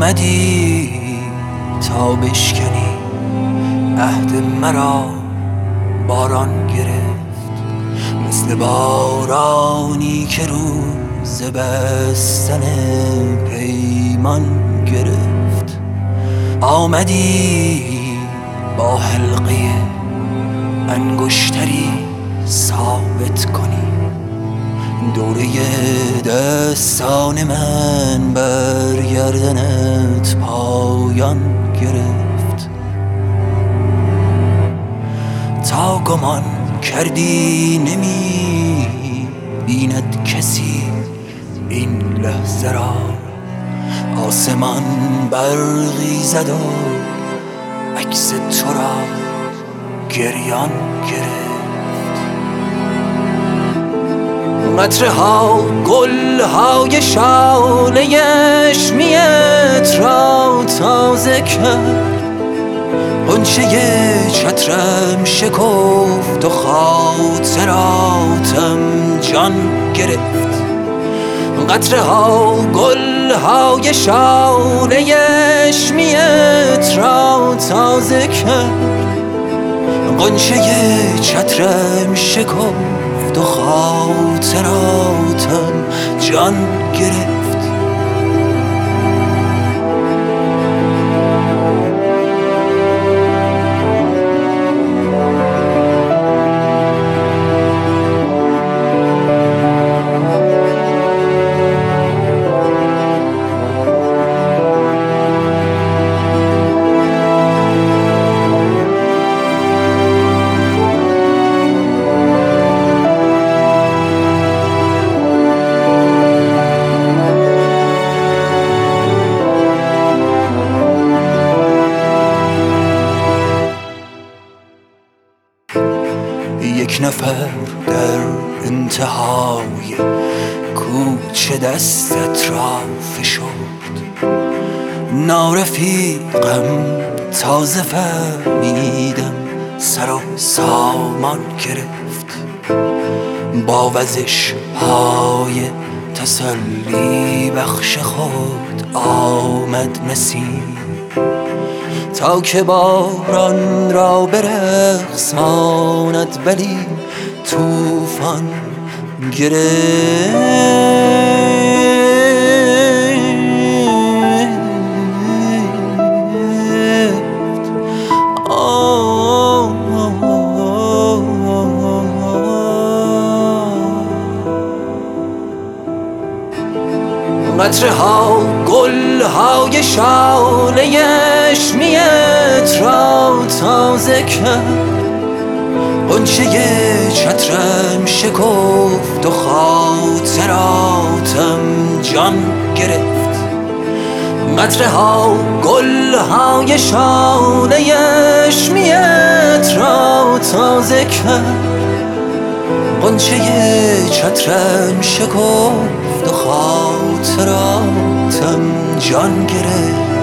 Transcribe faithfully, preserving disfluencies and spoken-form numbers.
آمدی تا بشکنی عهد مرا باران گرفت، مثل بارانی که روز بستن پیمان گرفت. آمدی با حلقه انگشتری ثابت کنی دوره دستان من بر گردنت پایان گرفت. تا گمان کردی نمی بیند کسی این لحظه را، آسمان برقی زد و عکس تو را گریان گرفت. قطره ها گل های شاله چشمیت را تازه کرد، غنچه چترم شکفت و خاطراتم جان گرفت. قطره ها گل های شاله چشمیت را تازه کرد، غنچه چترم شکفت و خاطراتم جان گرفت. یک نفر در انتهای کوچه دستت را فشرد، نارفیقم تازه فهمیدم سر و سامان گرفت. با وزش های تسلی بخش خود آمد نسیم، تا که باران را برقصاند ولی طوفان گرفت. قطره ها گل های شاله چشمیت را تازه کرد، غنچه چترم شکفت و خاطراتم جان گرفت. قطره ها گل های شاله چشمیت را تازه کرد، غنچه چترم شکفت و خاطراتم جان گرفت.